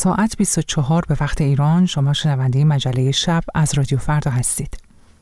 ساعت 24 به وقت ایران. شما شنونده مجله شب از رادیو فردا هستید.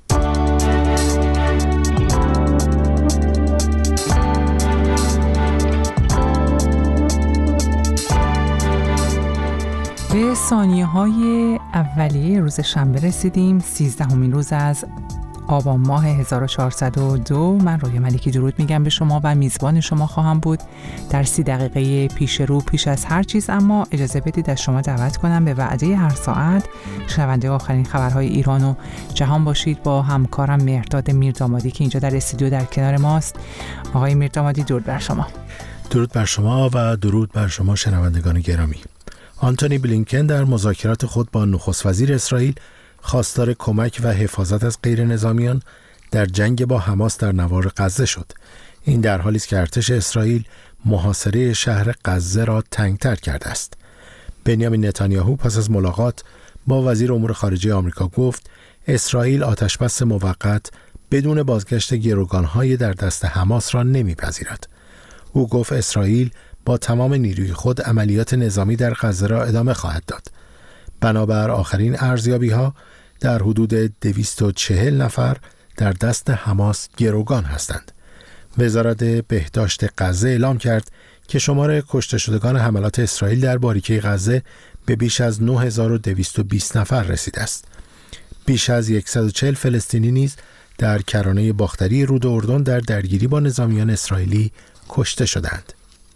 به ثانیه‌های اولیه روز شنبه رسیدیم. 13مین روز از آبان ماه 1402. من رویا ملکی درود میگم به شما و میزبان شما خواهم بود در 30 دقیقه پیش رو پیش از هر چیز. اما اجازه بدید از شما دعوت کنم به وعده هر ساعت شنونده آخرین خبرهای ایران و جهان باشید با همکارم مهرداد میردامادی که اینجا در استودیو در کنار ماست. آقای میردامادی درود بر شما. درود بر شما و درود بر شما شنوندگان گرامی. آنتونی بلینکن در مذاکرات خود با نخست وزیر اسرائیل خواستار کمک و حفاظت از غیر نظامیان در جنگ با حماس در نوار غزه شد. این در حالی است که ارتش اسرائیل محاصره شهر غزه را تنگتر کرده است. بنیامین نتانیاهو پس از ملاقات با وزیر امور خارجه آمریکا گفت اسرائیل آتشبس موقت بدون بازگشت گروگان‌های در دست حماس را نمی‌پذیرد. او گفت اسرائیل با تمام نیروی خود عملیات نظامی در غزه را ادامه خواهد داد. بنابر آخرین ارزیابی‌ها در حدود 240 نفر در دست حماس گروگان هستند. وزارت بهداشت غزه اعلام کرد که شمار کشته شدگان حملات اسرائیل در باریکه غزه به بیش از 9220 نفر رسیده است. بیش از 140 فلسطینی نیز در کرانه باختری رود اردن در درگیری با نظامیان اسرائیلی کشته شدند.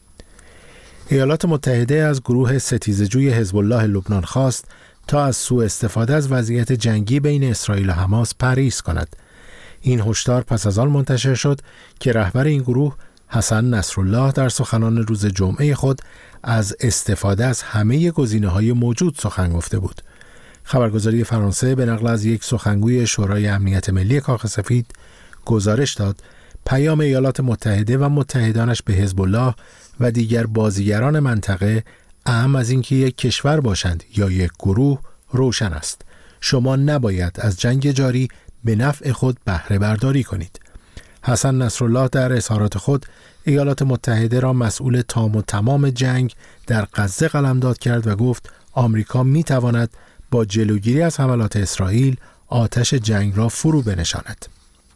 ایالات متحده از گروه ستیزه‌جوی حزب الله لبنان خواست تا از سوء استفاده از وضعیت جنگی بین اسرائیل و حماس پرهیز کند. این هشدار پس از آن منتشر شد که رهبر این گروه حسن نصرالله در سخنان روز جمعه خود از استفاده از همه گزینه‌های موجود سخن گفته بود. خبرگزاری فرانسه به نقل از یک سخنگوی شورای امنیت ملی کاخ سفید گزارش داد پیام ایالات متحده و متحدانش به حزب الله و دیگر بازیگران منطقه اهم از اینکه یک کشور باشند یا یک گروه روشن است. شما نباید از جنگ جاری به نفع خود بهره برداری کنید. حسن نصرالله در اظهارات خود ایالات متحده را مسئول تام و تمام جنگ در غزه قلمداد کرد و گفت آمریکا می تواند با جلوگیری از حملات اسرائیل آتش جنگ را فرو بنشاند.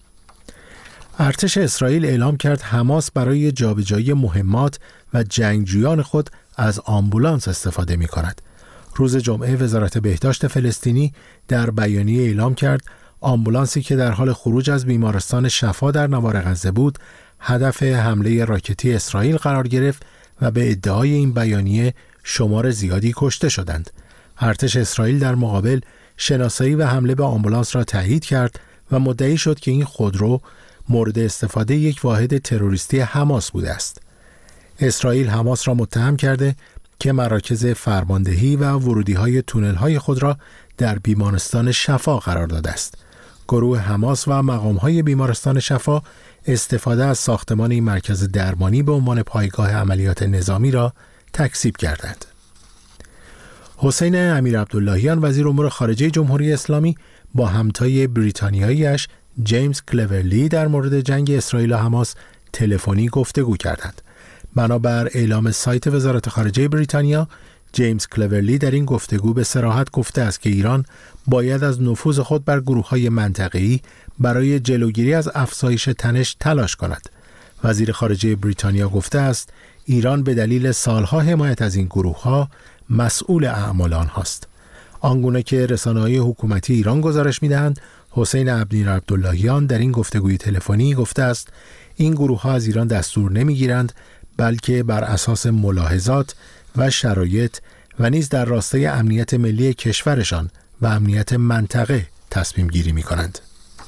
ارتش اسرائیل اعلام کرد حماس برای جابجایی مهمات و جنگجویان خود از آمبولانس استفاده می کند. روز جمعه وزارت بهداشت فلسطینی در بیانیه اعلام کرد آمبولانسی که در حال خروج از بیمارستان شفا در نوار غزه بود هدف حمله راکتی اسرائیل قرار گرفت و به ادعای این بیانیه شمار زیادی کشته شدند. ارتش اسرائیل در مقابل شناسایی و حمله به آمبولانس را تایید کرد و مدعی شد که این خودرو مورد استفاده یک واحد تروریستی حماس بوده است. اسرائیل حماس را متهم کرده که مراکز فرماندهی و ورودی‌های تونل‌های خود را در بیمارستان شفا قرار داده است. گروه حماس و مقام‌های بیمارستان شفا استفاده از ساختمان این مرکز درمانی به عنوان پایگاه عملیات نظامی را تکذیب کردند. حسین امیرعبداللهیان وزیر امور خارجه جمهوری اسلامی با همتای بریتانیایی‌اش جیمز کلورلی در مورد جنگ اسرائیل و حماس تلفنی گفتگو کردند. بنابر اعلام سایت وزارت خارجه بریتانیا، جیمز کلورلی در این گفتگو به صراحت گفته است که ایران باید از نفوذ خود بر گروه‌های منطقه‌ای برای جلوگیری از افزایش تنش تلاش کند. وزیر خارجه بریتانیا گفته است ایران به دلیل سالها حمایت از این گروه‌ها مسئول اعمال آنهاست. آنگونه که رسانه‌های حکومتی ایران گزارش می‌دهند، حسین امیرعبداللهیان در این گفتگوی تلفنی گفته است این گروه‌ها از ایران دستور نمی‌گیرند بلکه بر اساس ملاحظات و شرایط و نیز در راستای امنیت ملی کشورشان و امنیت منطقه تصمیم گیری می‌کنند.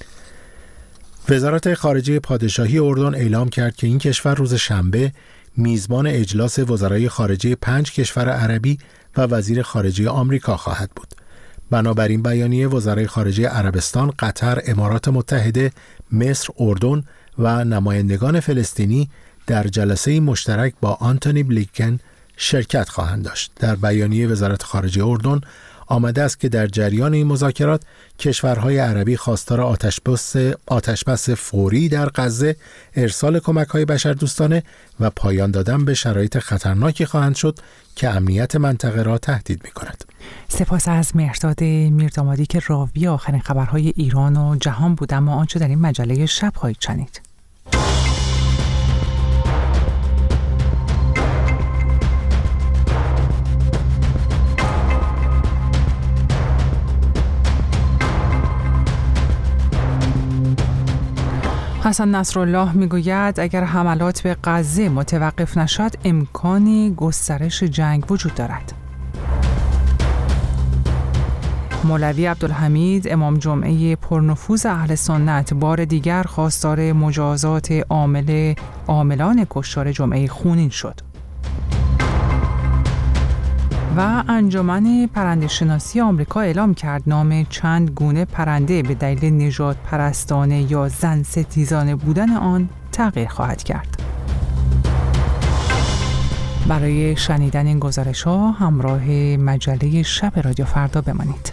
وزارت خارجه پادشاهی اردن اعلام کرد که این کشور روز شنبه میزبان اجلاس وزرای خارجه 5 کشور عربی و وزیر خارجه آمریکا خواهد بود. بنابراین بیانیه وزرای خارجه عربستان، قطر، امارات متحده، مصر، اردن و نمایندگان فلسطینی در جلسه مشترک با آنتونی بلینکن شرکت خواهند داشت. در بیانیه وزارت خارجه اردن، آمده است که در جریان این مذاکرات کشورهای عربی خواستار آتشبس فوری در غزه، ارسال کمک‌های بشردوستانه و پایان دادن به شرایط خطرناکی خواهند شد که امنیت منطقه را تهدید می‌کند. سپاس از مهرداد میردامادی که راوی آخرین خبرهای ایران و جهان بود. اما آنچه در این مجله شب خواهید شنید. حسن نصرالله میگوید اگر حملات به غزه متوقف نشد امکانی گسترش جنگ وجود دارد. مولوی عبدالحمید امام جمعه پرنفوذ اهل سنت بار دیگر خواستار مجازات عاملان کشتار جمعه خونین شد. و انجمن پرنده‌شناسی آمریکا اعلام کرد نام چند گونه پرنده به دلیل نژاد پرستانه یا زن ستیزانه بودن آن تغییر خواهد کرد. برای شنیدن این گزارش‌ها همراه مجله شب رادیو فردا بمانید.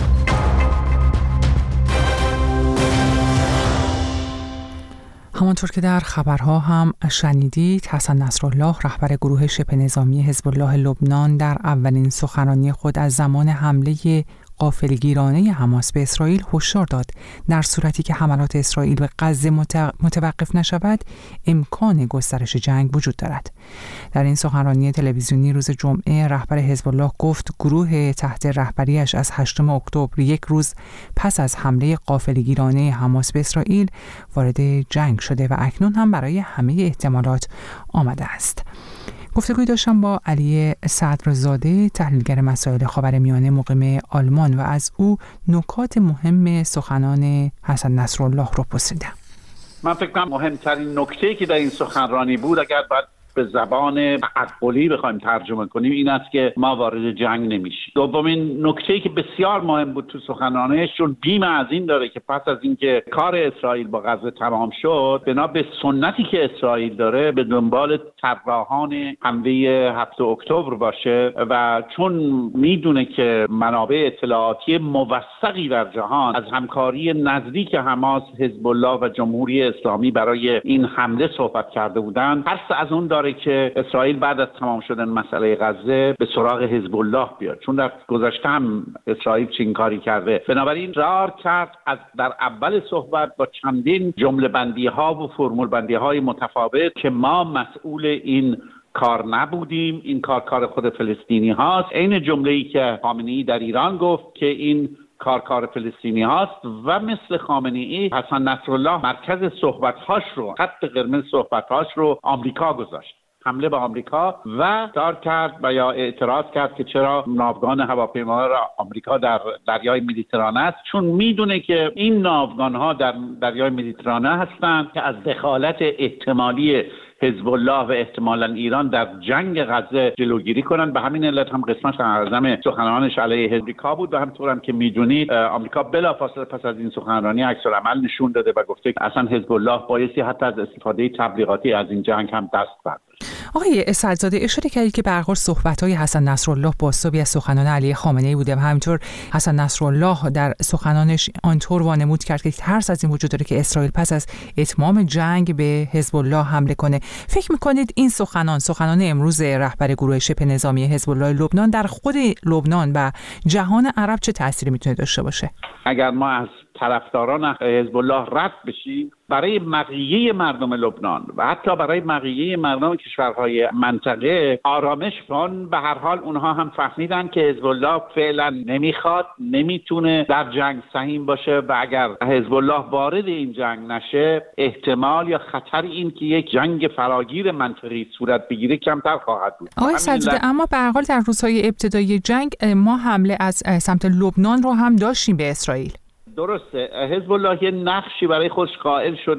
همانطور که در خبرها هم شنیدید، حسن نصرالله رهبر گروه شبه نظامی حزب الله لبنان در اولین سخنرانی خود از زمان حمله غافلگیرانه حماس به اسرائیل هشدار داد در صورتی که حملات اسرائیل به غزه متوقف نشود امکان گسترش جنگ وجود دارد. در این سخنرانی تلویزیونی روز جمعه رهبر حزب الله گفت گروه تحت رهبریش از 8 اکتبر، یک روز پس از حمله غافلگیرانه حماس به اسرائیل، وارد جنگ شده و اکنون هم برای همه احتمالات آماده است. گفتگوی داشتم با علی صدرزاده، تحلیلگر مسائل خاورمیانه مقیم آلمان، و از او نکات مهم سخنان حسن نصرالله رو پرسیدم. من فکر کنم مهمترین نکته‌ای که در این سخنرانی بود، اگر باید به زبان تعقلی بخوایم ترجمه کنیم، این است که ما وارد جنگ نمیشیم. دومین نکته‌ای که بسیار مهم بود تو سخنرانیش، چون بیم از این داره که پس از اینکه کار اسرائیل با غزه تمام شد، بنا به سنتی که اسرائیل داره به دنبال طراحان حمله 7 اکتبر باشه و چون میدونه که منابع اطلاعاتی موثقی در جهان از همکاری نزدیک حماس، حزب الله و جمهوری اسلامی برای این حمله صحبت کرده بودند، ترس از اون داره که اسرائیل بعد از تمام شدن مسئله غزه به سراغ حزب الله بیاد، چون در گذشته هم اسرائیل چنین کاری کرده. بنابراین رار کرد از در اول صحبت با چندین جمله بندی ها و فرمول بندی های متفاوت که ما مسئول این کار نبودیم، این کار خود فلسطینی هاست. این جمله‌ای که خامنه‌ای در ایران گفت که این کار فلسطینی هاست، و مثل خامنه‌ای حسن نصرالله مرکز صحبت‌هاش رو، خط قرمز صحبت‌هاش رو آمریکا گذاشت، حمله به آمریکا، و دار کرد و یا اعتراض کرد که چرا ناوگان هواپیما را آمریکا در دریای مدیترانه است، چون میدونه که این ناوگان‌ها در دریای مدیترانه هستند که از دخالت احتمالی حزب الله و احتمالاً ایران در جنگ غزه جلوگیری کنند. به همین علت هم قسمت اعظم سخنرانش علیه آمریکا بود و همطور هم که میدونید آمریکا بلافاصله پس از این سخنرانی عکس‌العمل نشون داده و گفته که اصلا حزب الله بایستی حتی از استفاده تبلیغاتی از این جنگ هم دست برداره. آقای صدرزاده، اشاره کردید که به هر حال صحبت‌های حسن نصرالله بازتابی از سخنان علی خامنه‌ای بوده و همینطور حسن نصرالله در سخنانش آنطور وانمود کرد که ترس از این وجود داره که اسرائیل پس از اتمام جنگ به حزب الله حمله کنه. فکر می‌کنید این سخنان امروز رهبر گروه شبه نظامی حزب الله لبنان در خود لبنان و جهان عرب چه تأثیری میتونه داشته باشه؟ اگر ما از طرفداران حزب الله رد بشیم، برای بقیه مردم لبنان و حتی برای بقیه مردم کشورهای منطقه آرامش کن. به هر حال اونها هم فهمیدن که حزب الله فعلا نمیخواد، نمیتونه در جنگ سهیم باشه و اگر حزب الله وارد این جنگ نشه، احتمال یا خطر این که یک جنگ فراگیر منطقی صورت بگیره کمتر خواهد بود. آقای صدرزاده، اما به هر حال در روزهای ابتدایی جنگ ما حمله از سمت لبنان رو هم داشتیم به اسرائیل. درسته، حزب الله یه نقشی برای خودش قائل شده،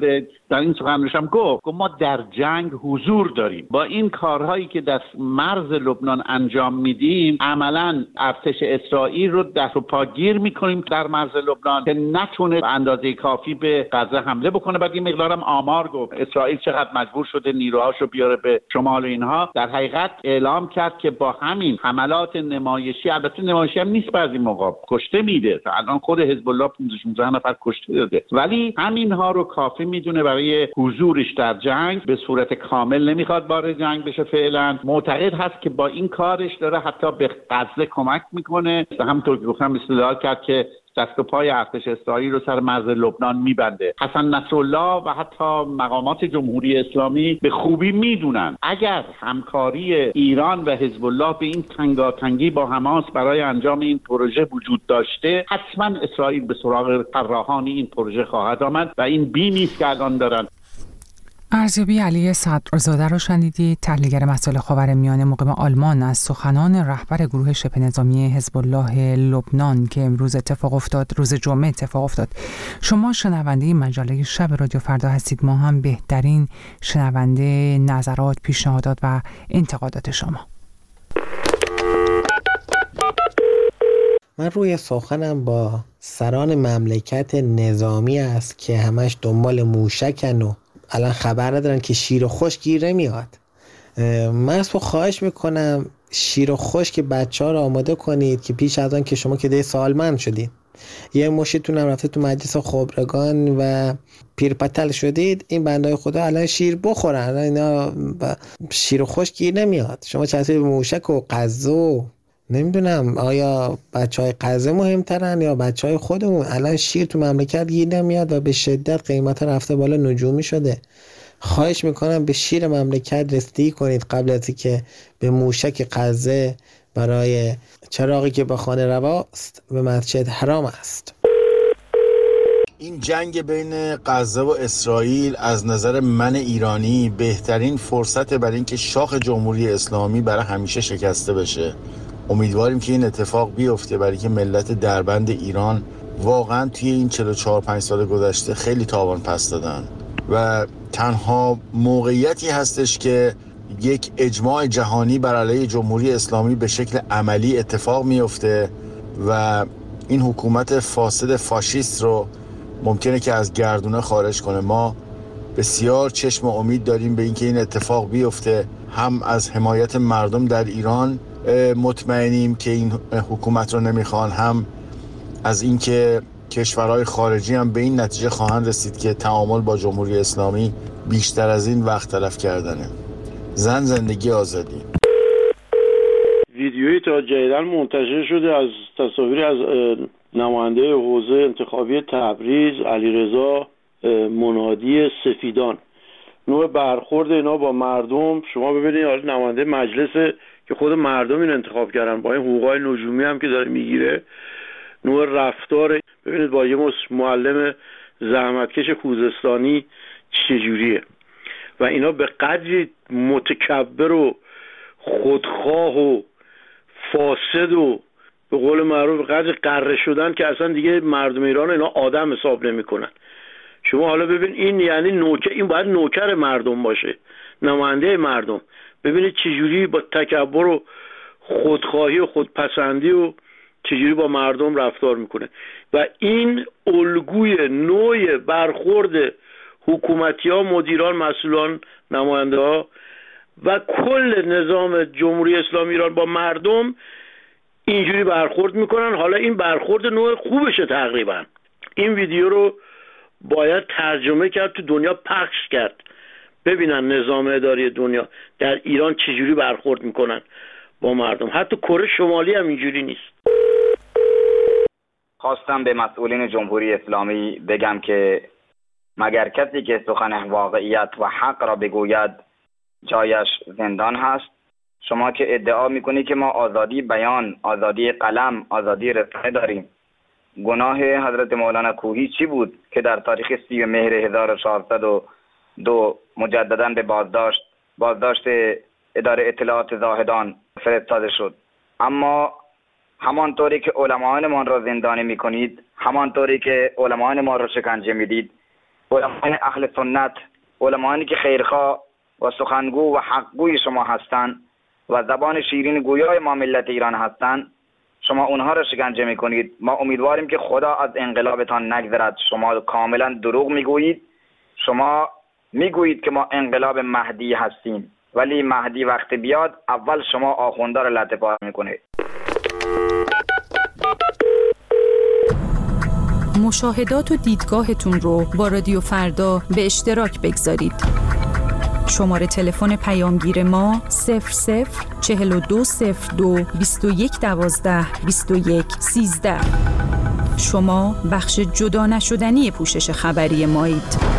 در این سخنرانیش هم گفت ما در جنگ حضور داریم. با این کارهایی که در مرز لبنان انجام میدیم عملاً ارتش اسرائیل رو دست و پاگیر میکنیم در مرز لبنان که نتونه اندازه کافی به غزه حمله بکنه. بعد این مقدارم آمار گفت اسرائیل چقدر مجبور شده نیروهاشو بیاره به شمال اینها. در حقیقت اعلام کرد که با همین حملات نمایشی، البته نمایشی هم نیست، بعضی موقع کشته میده، الان خود حزب الله 15 نفر کشته داده، ولی همینها رو کافی میدونه برای حضورش در جنگ. به صورت کامل نمیخواد وارد جنگ بشه فعلا. معتقد هست که با این کارش داره حتی به غزه کمک میکنه. همونطور که گفتم استدلال کرد که دست و پای ارتش اسرائیل رو سر مرز لبنان میبنده. حسن نصرالله و حتی مقامات جمهوری اسلامی به خوبی میدونن اگر همکاری ایران و حزب الله به این تنگاتنگی با حماس برای انجام این پروژه وجود داشته، حتما اسرائیل به سراغ طراحان این پروژه خواهد آمد و این بیمی است که الان دارن. ارزیابی علی صدرزاده رو شنیدید، تحلیلگر مسائل خاورمیانه مقیم آلمان، از سخنان رهبر گروه شبه نظامی حزب الله لبنان که امروز روز جمعه اتفاق افتاد. شما شنونده مجله شب رادیو فردا هستید، ما هم بهترین شنونده نظرات، پیشنهادات و انتقادات شما. من روی سخنم با سران مملکت نظامی است که همش دنبال موشکن و الان خبر ندارن که شیر و خشک گیر نمیاد. من از تو خواهش میکنم شیر و خشک بچه ها رو آماده کنید که پیش از آن که شما که سالمند شدید، یه مشتتون هم رفته تو مجلس خبرگان و پیرپتل شدید، این بندای خدا الان شیر بخورن. اینا شیر و خشک گیر نمیاد. شما چطوری موشک و قزو نمیدونم آیا بچهای قزه مهمترن یا بچهای خودمون؟ الان شیر تو مملکت گیر نمیاد و به شدت قیمت رفته بالا، نجومی شده. خواهش میکنم به شیر مملکت رسیدگی کنید قبل از اینکه به موشک قزه برای چراغی که به خانه رواست به مسجد حرام است. این جنگ بین غزه و اسرائیل از نظر من ایرانی بهترین فرصت برای اینکه شاخ جمهوری اسلامی برای همیشه شکسته بشه. امیدواریم که این اتفاق بیفته، برای که ملت دربند ایران واقعا توی این 44-5 سال گذشته خیلی تاوان پس دادن و تنها موقعیتی هستش که یک اجماع جهانی بر علیه جمهوری اسلامی به شکل عملی اتفاق میفته و این حکومت فاسد فاشیست رو ممکنه که از گردونه خارج کنه. ما بسیار چشم امید داریم به اینکه این اتفاق بیفته. هم از حمایت مردم در ایران مطمئنیم که این حکومت رو نمیخوان، هم از اینکه کشورهای خارجی هم به این نتیجه خواهند رسید که تعامل با جمهوری اسلامی بیشتر از این وقت تلف کردنه. زن، زندگی، آزادی. ویدیویی تا جدیداً منتشر شده از تصاویری از نماینده حوزه انتخابی تبریز علیرضا منادی سفیدان، نوع برخورد اینا با مردم. شما ببینید حالا نماینده مجلس که خود مردم این انتخاب کردن، با این حقوقای نجومی هم که داره میگیره، نوع رفتار ببینید با یه معلم زحمتکش خوزستانی چجوریه و اینا به قدری متکبر و خودخواه و فاسد و به قول معروف به قدر قره شدن که اصلا دیگه مردم ایران اینا آدم حساب نمیکنن. شما حالا ببین این یعنی نوکر، این باید نوکر مردم باشه، نماینده مردم. ببینید چجوری با تکبر و خودخواهی و خودپسندی و چجوری با مردم رفتار میکنه و این الگوی نوع برخورد حکومتی ها، مدیران، مسئولان، نماینده ها و کل نظام جمهوری اسلامی ایران با مردم اینجوری برخورد میکنن. حالا این برخورد نوع خوبشه. تقریبا این ویدیو رو باید ترجمه کرد، تو دنیا پخش کرد، ببینن نظام اداری دنیا در ایران چجوری برخورد میکنن با مردم. حتی کره شمالی هم اینجوری نیست. خواستم به مسئولین جمهوری اسلامی بگم که مگر کسی که سخن واقعیت و حق را بگوید جایش زندان هست. شما که ادعا میکنید که ما آزادی بیان، آزادی قلم، آزادی رسانه داریم، گناه حضرت مولانا کوهی چی بود که در تاریخ 30 مهر 1402 مجددا به بازداشت اداره اطلاعات زاهدان فرستاده شد؟ اما همانطوری که علماء ما را زندانی میکنید، همانطوری که علماء ما را شکنجه میدید، علمای اهل سنت، علمانی که خیرخواه و سخنگو و حقگوی شما هستند و زبان شیرین گویای ما ملت ایران هستند، شما اونها را شکنجه میکنید. ما امیدواریم که خدا از انقلابتان نگذرد. شما کاملا دروغ میگویید. شما میگویید که ما انقلاب مهدی هستیم، ولی مهدی وقتی بیاد اول شما آخونده را لطه پار میکنید. مشاهدات و دیدگاهتون رو با رادیو فردا به اشتراک بگذارید. شماره تلفن پیامگیر ما 004202 2112 2113. شما بخش جدا نشدنی پوشش خبری مایید.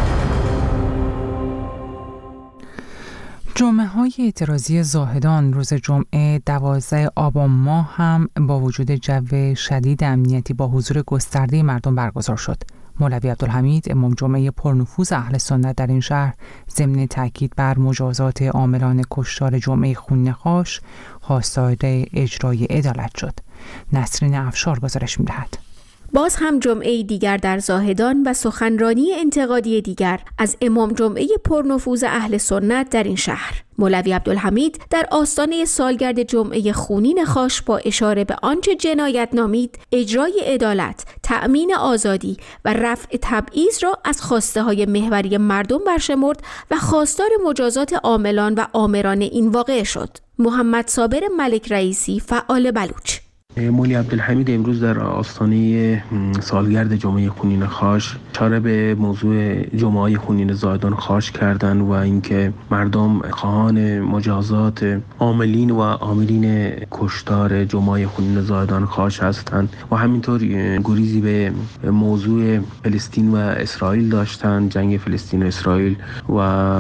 جمعه‌های اعتراضی زاهدان روز جمعه 12 آبان ماه هم با وجود جو شدید امنیتی با حضور گسترده مردم برگزار شد. مولوی عبدالحمید امام جمعه پرنفوذ اهل سنت در این شهر ضمن تاکید بر مجازات عاملان کشتار جمعه خونخواش خواستار اجرای عدالت شد. نسرین افشار گزارش می‌دهد. باز هم جمعه دیگر در زاهدان و سخنرانی انتقادی دیگر از امام جمعه پرنفوذ اهل سنت در این شهر. مولوی عبدالحمید در آستانه سالگرد جمعه خونین خاش با اشاره به آنچه جنایت نامید اجرای عدالت، تأمین آزادی و رفع تبعیض را از خواسته های محوری مردم برشمرد و خواستار مجازات عاملان و آمران این واقعه شد. محمد صابر ملک رئیسی، فعال بلوچ. مولوی عبدالحمید امروز در آستانه سالگرد جمعه خونین خاش اشاره به موضوع جمعه خونین زاهدان خاش کردند و اینکه مردم خواهان مجازات عاملین و عاملین کشتار جمعه خونین زاهدان خاش هستند و همینطور گریزی به موضوع فلسطین و اسرائیل داشتند، جنگ فلسطین و اسرائیل، و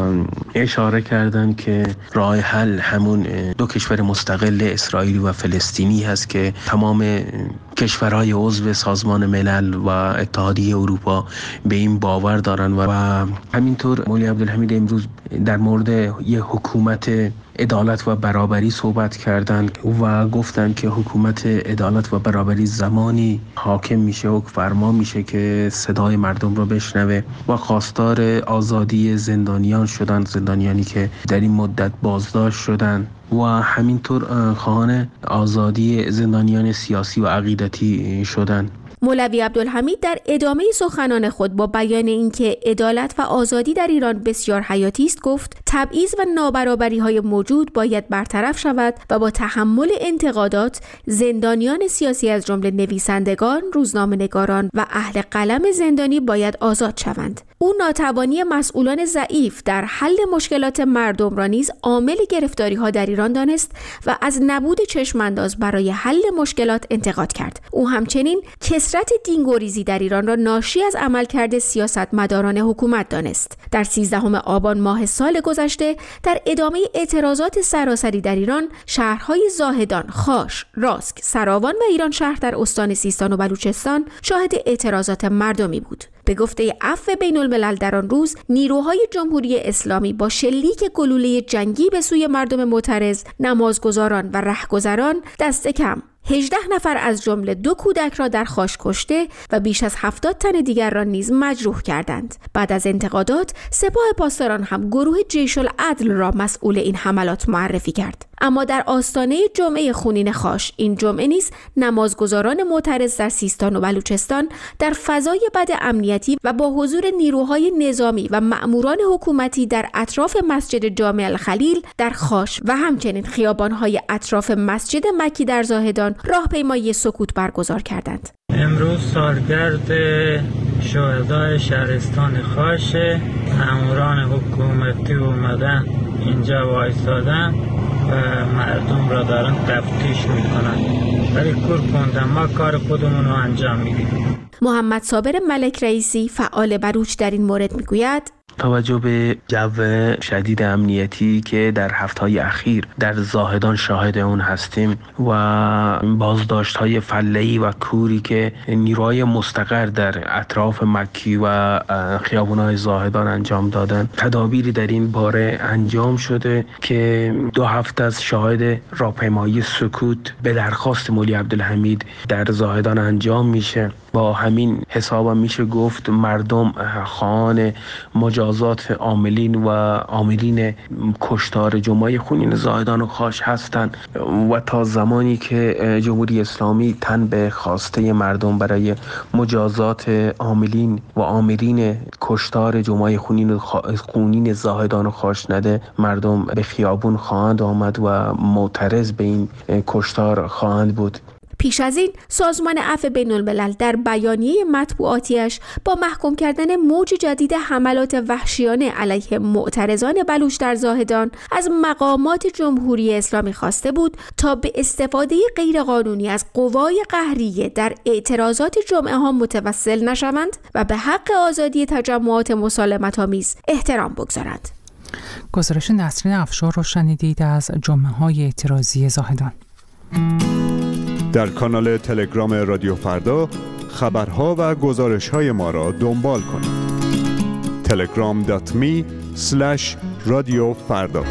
اشاره کردند که راه حل همون دو کشور مستقل اسرائیلی و فلسطینی هست که تمام کشورهای عضو سازمان ملل و اتحادیه اروپا به این باور دارن و همینطور مولوی عبدالحمید امروز در مورد یه حکومت عدالت و برابری صحبت کردند و گفتند که حکومت عدالت و برابری زمانی حاکم میشه و فرما میشه که صدای مردم رو بشنوه و خواستار آزادی زندانیان شدند، زندانیانی که در این مدت بازداشت شدند و همینطور خواهان آزادی زندانیان سیاسی و عقیدتی شدند. مولوی عبدالحمید در ادامه سخنان خود با بیان اینکه عدالت و آزادی در ایران بسیار حیاتی است گفت تبعیض و نابرابری‌های موجود باید برطرف شود و با تحمل انتقادات زندانیان سیاسی از جمله نویسندگان، روزنامه‌نگاران و اهل قلم زندانی باید آزاد شوند. او ناتوانی مسئولان ضعیف در حل مشکلات مردم را نیز عامل گرفتاری‌ها در ایران دانست و از نبود چشم‌انداز برای حل مشکلات انتقاد کرد. او همچنین کثرت دینگریزی در ایران را ناشی از عملکرد سیاستمداران حکومت دانست. در 13 آبان ماه سال گذشته در ادامه اعتراضات سراسری در ایران، شهرهای زاهدان، خاش، راسک، سراوان و ایران شهر در استان سیستان و بلوچستان شاهد اعتراضات مردمی بود. به گفته عفو بین الملل در آن روز، نیروهای جمهوری اسلامی با شلیک گلوله جنگی به سوی مردم معترض، نمازگزاران و رهگذران دست کم 18 نفر از جمله 2 کودک را در خاش کشته و بیش از 70 تن دیگر را نیز مجروح کردند. بعد از انتقادات، سپاه پاسداران هم گروه جیش العدل را مسئول این حملات معرفی کرد. اما در آستانه جمعه خونین خاش این جمعه نیز نمازگزاران معترض در سیستان و بلوچستان در فضای بد امنیتی و با حضور نیروهای نظامی و مأموران حکومتی در اطراف مسجد جامع الخلیل در خاش و همچنین خیابان‌های اطراف مسجد مکی در زاهدان راهپیمایی سکوت برگزار کردند. امروز سالگرد شهدای شهرستان خاش، مأموران حکومتی اومدن اینجا وایسادن و مردم را دارن تفتیش میکنن، ولی کور کندن، ما کار خودمون رو انجام میدیم. محمد صابر ملک رئیسی، فعال بلوچ، در این مورد میگوید توجه به جو شدید امنیتی که در هفته‌های اخیر در زاهدان شاهد اون هستیم و بازداشت‌های فله‌ای و کوری که نیروهای مستقر در اطراف مکی و خیابان‌های زاهدان انجام دادن، تدابیری در این باره انجام شده که 2 هفته از شاهد راهپیمایی سکوت به درخواست مولوی عبدالحمید در زاهدان انجام میشه با همین حساب میشه گفت مردم خواهان مجازات عاملین و عاملین کشتار جمعه خونین زاهدان خاش هستند و تا زمانی که جمهوری اسلامی تن به خواسته مردم برای مجازات عاملین و عاملین کشتار جمعه خونین زاهدان خاش نده، مردم به خیابون خواهند آمد و معترض به این کشتار خواهند بود. پیش از این سازمان عفو بین‌الملل در بیانیه مطبوعاتیش با محکوم کردن موج جدید حملات وحشیانه علیه معترضان بلوچ در زاهدان از مقامات جمهوری اسلامی خواسته بود تا به استفاده غیرقانونی از قوای قهریه در اعتراضات جمعه ها متوسل نشوند و به حق آزادی تجمعات مسالمت‌آمیز احترام بگذارند. گزارش نسرین افشار رو شنیدید از جمعه های اعتراضی زاهدان. در کانال تلگرام رادیو فردا خبرها و گزارش‌های ما را دنبال کنید. telegram.me/رادیوفردا.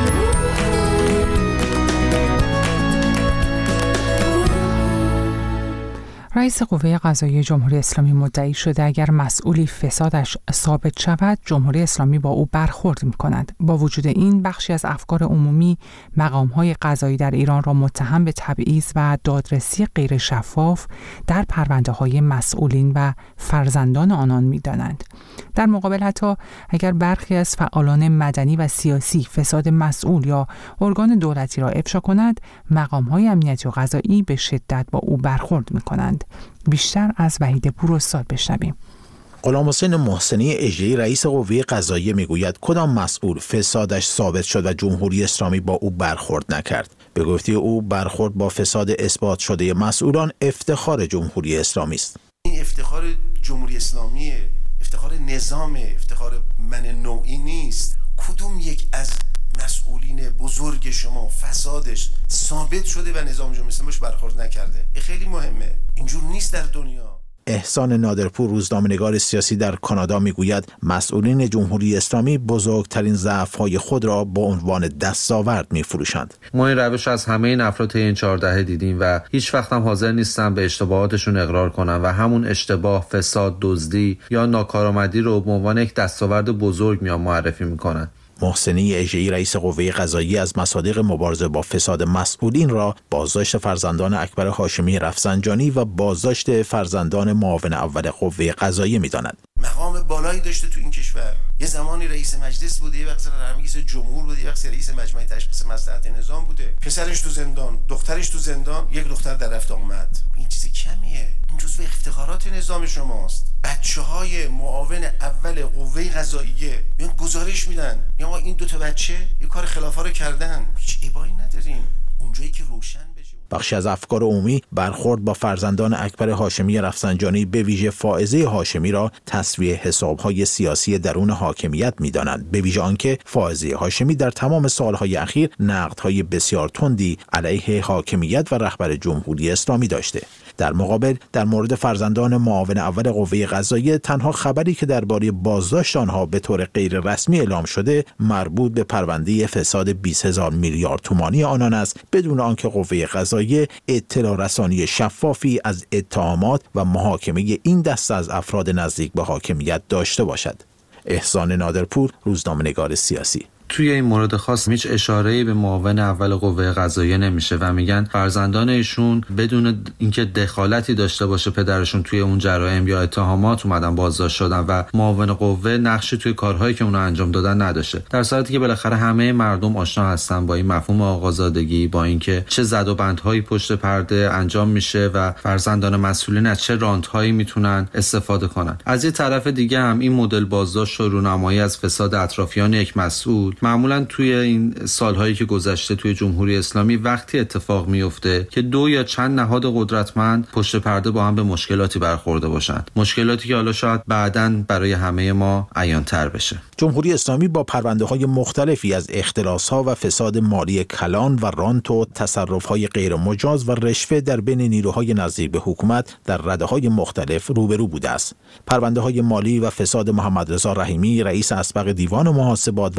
رئیس قوه قضاییه جمهوری اسلامی مدعی شده اگر مسئولی فسادش ثابت شود جمهوری اسلامی با او برخورد می‌کند. با وجود این بخشی از افکار عمومی مقام‌های قضایی در ایران را متهم به تبعیض و دادرسی غیر شفاف در پرونده‌های مسئولین و فرزندان آنان می‌دانند. در مقابل حتی اگر برخی از فعالان مدنی و سیاسی فساد مسئول یا ارگان دولتی را افشا کند، مقام‌های امنیتی و قضایی به شدت با او برخورد می‌کنند. بیشتر از وحید پور استاد بشنویم. غلامحسین محسنی اژه‌ای رئیس قوه قضاییه میگوید کدام مسئول فسادش ثابت شد و جمهوری اسلامی با او برخورد نکرد. به گفته او برخورد با فساد اثبات شده مسئولان افتخار جمهوری اسلامی است. این افتخار جمهوری اسلامی، افتخار نظام، افتخار من نوعی نیست. کدوم یک از مسئولین بزرگ شما فسادش ثابت شده و نظام جمهوری اسلامی باش برخورد نکرده؟ این خیلی مهمه. اینجور نیست در دنیا. احسان نادرپور روزنامه‌نگار سیاسی در کانادا میگوید مسئولین جمهوری اسلامی بزرگترین ضعف‌های خود را با عنوان دستاورد می‌فروشند. ما این روش از همه این افراد این 14 دیدیم و هیچ وقت هم حاضر نیستن به اشتباهاتشون اقرار کنن و همون اشتباه، فساد، دزدی یا ناکارآمدی رو به عنوان یک دستاورد بزرگ معرفی می‌کنن. محسنی اژه‌ای رئیس قوه قضاییه از مصادیق مبارزه با فساد مسئولین را بازداشت فرزندان اکبر هاشمی رفسنجانی و بازداشت فرزندان معاون اول قوه قضاییه می‌داند. مقام بالایی داشته تو این کشور. یه زمانی رئیس مجلس بوده، یه وقت رئیس جمهور بوده، یه وقت رئیس مجمع تشخیص مصلحت نظام بوده. پسرش تو زندان، دخترش تو زندان، یک دختر در رفت آمد. این چیز کمیه. این جزو افتخارات نظام شماست. بچه‌های معاون اول قوه قضاییه میان گزارش میدن، میگن این دو تا بچه یه کار خلافا رو کردن. هیچ ایبایی نداریم. اونجایی که روشن بشه. بخشی از افکار عمومی برخورد با فرزندان اکبر هاشمی رفسنجانی به ویژه فائزه هاشمی را تسویه حساب‌های سیاسی درون حاکمیت می‌دانند، به ویژه آنکه فائزه هاشمی در تمام سال‌های اخیر نقدهای بسیار تندی علیه حاکمیت و رهبر جمهوری اسلامی داشته. در مقابل در مورد فرزندان معاون اول قوه قضاییه تنها خبری که درباره بازداشت آنها به طور غیر رسمی اعلام شده مربوط به پرونده فساد 20,000 میلیارد تومانی آنان است، بدون آنکه قوه قضاییه اطلاع رسانی شفافی از اتهامات و محاکمه این دسته از افراد نزدیک به حاکمیت داشته باشد. احسان نادرپور، روزنامه‌نگار سیاسی. توی این مورد خاص هیچ اشاره‌ای به معاون اول قوه قضاییه نمیشه و میگن فرزندان ایشون بدون اینکه دخالتی داشته باشه پدرشون توی اون جرایم یا اتهامات اومدن بازداشت شدن و معاون قوه نقشی توی کارهایی که اونا انجام دادن نداشته، در صورتی که بالاخره همه مردم آشنا هستن با این مفهوم آقازادگی، با اینکه چه زد و بندهایی پشت پرده انجام میشه و فرزندان مسئولین از چه رانت‌هایی میتونن استفاده کنن. از یه طرف دیگه هم این مدل بازداشت و رونمایی از فساد اطرافیان یک مسئول معمولا توی این سالهایی که گذشته توی جمهوری اسلامی وقتی اتفاق میفته که دو یا چند نهاد قدرتمند پشت پرده با هم به مشکلاتی برخورده باشند، مشکلاتی که حالا شاید بعداً برای همه ما عیان‌تر بشه. جمهوری اسلامی با پرونده‌های مختلفی از اختلاس‌ها و فساد مالی کلان و رانت و تصرف‌های غیر مجاز و رشوه در بین نیروهای نزدیک به حکومت در رده‌های مختلف روبرو بوده است. پرونده‌های مالی و فساد محمد رضا رحیمی رئیس اسبق دیوان محاسبات و معاون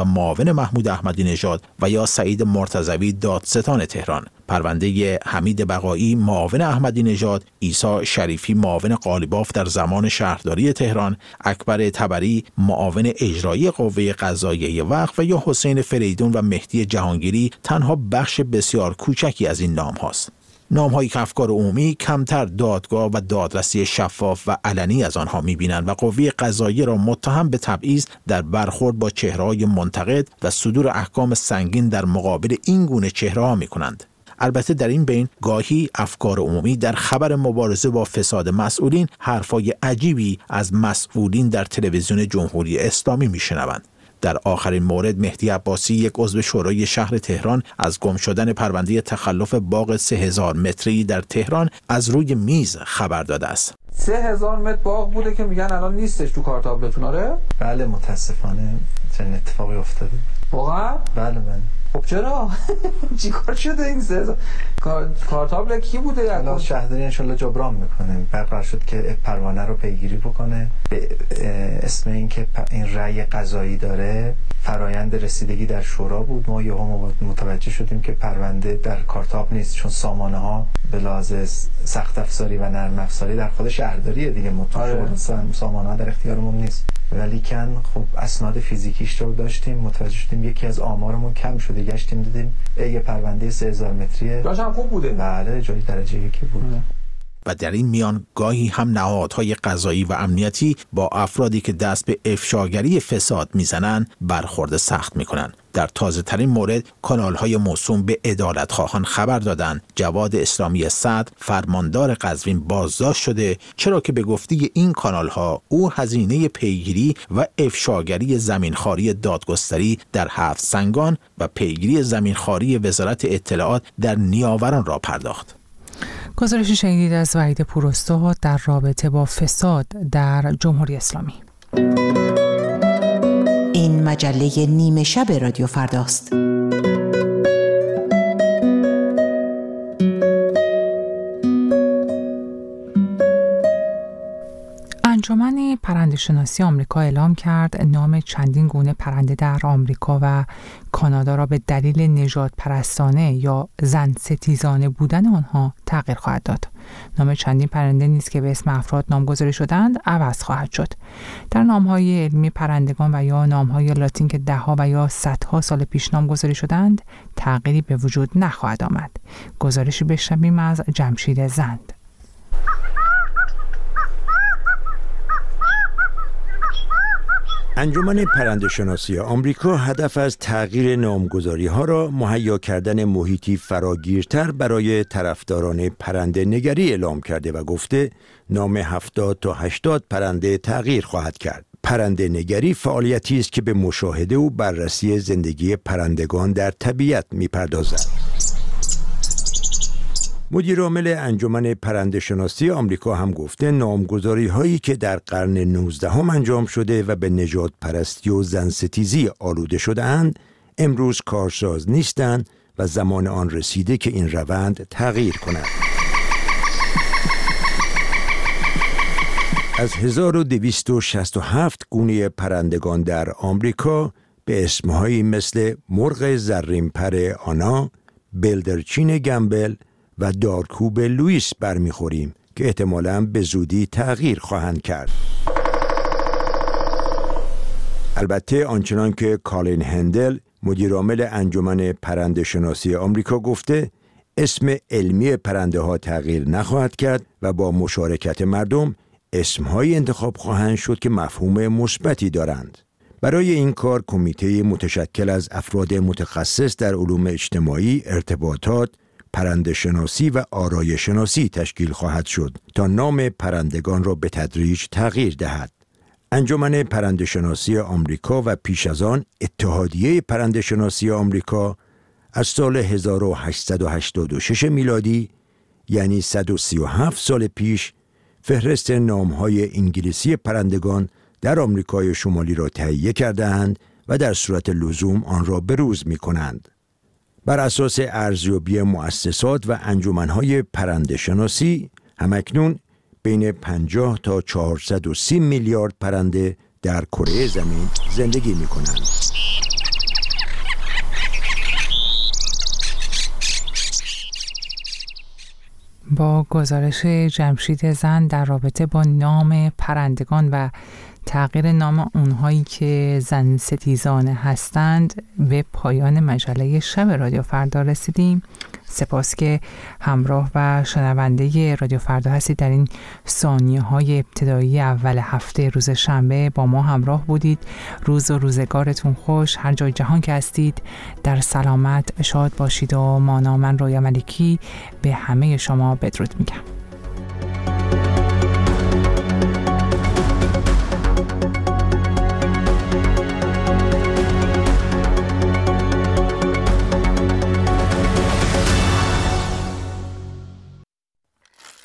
معاون محمود احمدی نژاد و یا سعید مرتضوی دادستان تهران، پرونده حمید بقایی معاون احمدی نژاد، عیسی شریفی معاون قالیباف در زمان شهرداری تهران، اکبر طبری معاون اجرایی قوه قضاییه وقت و یا حسین فریدون و مهدی جهانگیری تنها بخش بسیار کوچکی از این نام هاست. نام‌هایی که افکار عمومی کمتر دادگاه و دادرسی شفاف و علنی از آنها می‌بینند و قوه قضاییه را متهم به تبعیض در برخورد با چهره‌های منتقد و صدور احکام سنگین در مقابل این گونه چهره‌ها می‌کنند. البته در این بین گاهی افکار عمومی در خبر مبارزه با فساد مسئولین حرفای عجیبی از مسئولین در تلویزیون جمهوری اسلامی می‌شنوند. در آخرین مورد مهدی عباسی، یک عضو شورای شهر تهران، از گم شدن پرونده تخلف باغ 3000 متری در تهران از روی میز خبر داده است. 3000 متر باغ بوده که میگن الان نیستش تو کارتابلتون. آره؟ بله متاسفانه چنین اتفاقی افتاده. واقعا؟ بله. خب چرا؟ چیکار شده این 3000 کارتابل کی بوده؟ حالا شهرداری ان شاءالله جبران میکنه. برقرار شد که پروانه رو پیگیری بکنه به اسم اینکه این رأی قضایی داره. فرایند رسیدگی در شورا بود. ما یهو متوجه شدیم که پرونده در کارتاب نیست، چون سامانه ها به لحاظ سخت افزاری و نرم افزاری در خود شهرداریه دیگه. سامانه ها در اختیارمون نیست. ولیکن خب اسناد فیزیکیش رو داشتیم، متوجه شدیم یکی از آمارمون کم شده. گشتیم دیدیم یه پرونده 3000 متریه. جاش هم خوب بوده. بله جای درجه یکی بود. و در این میان گاهی هم نهادهای قضایی و امنیتی با افرادی که دست به افشاگری فساد میزنند برخورد سخت میکنند. در تازه ترین مورد کانال‌های موسوم به عدالتخواهان خبر دادند جواد اسلامی صدر فرماندار قزوین بازداشت شده، چرا که به گفته این کانال‌ها او هزینه پیگیری و افشاگری زمینخواری دادگستری در 7 سنگان و پیگیری زمینخواری وزارت اطلاعات در نیاوران را پرداخت. گزارشی شنیدید از وحید پوراستاد در رابطه با فساد در جمهوری اسلامی. این مجله نیمه شب رادیو فرداست. انجمن پرنده‌شناسی آمریکا اعلام کرد نام چندین گونه پرنده در آمریکا و کانادا را به دلیل نژاد پرستانه یا زن ستیزانه بودن آنها تغییر خواهد داد. نام چندین پرنده نیز که به اسم افراد نامگذاری شدند عوض خواهد شد. در نام‌های علمی پرندگان و یا نام‌های لاتین که ده‌ها و یا صدها سال پیش نامگذاری شدند تغییری به وجود نخواهد آمد. گزارشی بشنویم از جمشید زند. انجمن پرنده‌شناسی آمریکا هدف از تغییر نامگذاری‌ها را مهیا کردن محیطی فراگیرتر برای طرفداران پرنده نگری اعلام کرده و گفته نام 70 تا 80 پرنده تغییر خواهد کرد. پرنده نگری فعالیتی است که به مشاهده و بررسی زندگی پرندگان در طبیعت می‌پردازد. مدیر عامل انجمن پرنده‌شناسی آمریکا هم گفته نامگذاری هایی که در قرن 19 انجام شده و به نژاد پرستی و زنستیزی آلوده شده اند امروز کارساز نیستند و زمان آن رسیده که این روند تغییر کند. از 1267 گونه پرندگان در آمریکا به اسمهایی مثل مرغ زرین‌پر آنا، بلدرچین گمبل و دارکوب لوئیس برمیخوریم که احتمالاً به زودی تغییر خواهند کرد. البته آنچنان که کالین هندل مدیر عامل انجمن پرنده‌شناسی آمریکا گفته اسم علمی پرنده ها تغییر نخواهد کرد و با مشارکت مردم اسم‌های انتخاب خواهند شد که مفهوم مثبتی دارند. برای این کار کمیته متشکل از افراد متخصص در علوم اجتماعی، ارتباطات، پرنده‌شناسی و آرایش‌شناسی تشکیل خواهد شد تا نام پرندگان را به تدریج تغییر دهد. انجمن پرنده‌شناسی آمریکا و پیش از آن اتحادیه پرنده‌شناسی آمریکا از سال 1886 میلادی یعنی 137 سال پیش فهرست نام‌های انگلیسی پرندگان در آمریکای شمالی را تهیه کرده‌اند و در صورت لزوم آن را بروز می‌کنند. بر اساس ارزیابی مؤسسات و انجمن‌های پرنده‌شناسی همکنون بین 50 تا 430 میلیارد پرنده در کره زمین زندگی می‌کنند. با گزارش جمشید زند در رابطه با نام پرندگان و تغییر نام اونهایی که زن ستیزان هستند به پایان مجله شب رادیو فردا رسیدیم. سپاس که همراه و شنونده رادیو فردا هستید. در این ثانیه های ابتدایی اول هفته روز شنبه با ما همراه بودید. روز و روزگارتون خوش. هر جای جهان که هستید در سلامت شاد باشید و مانا. من رویا ملکی به همه شما بدرود میگم.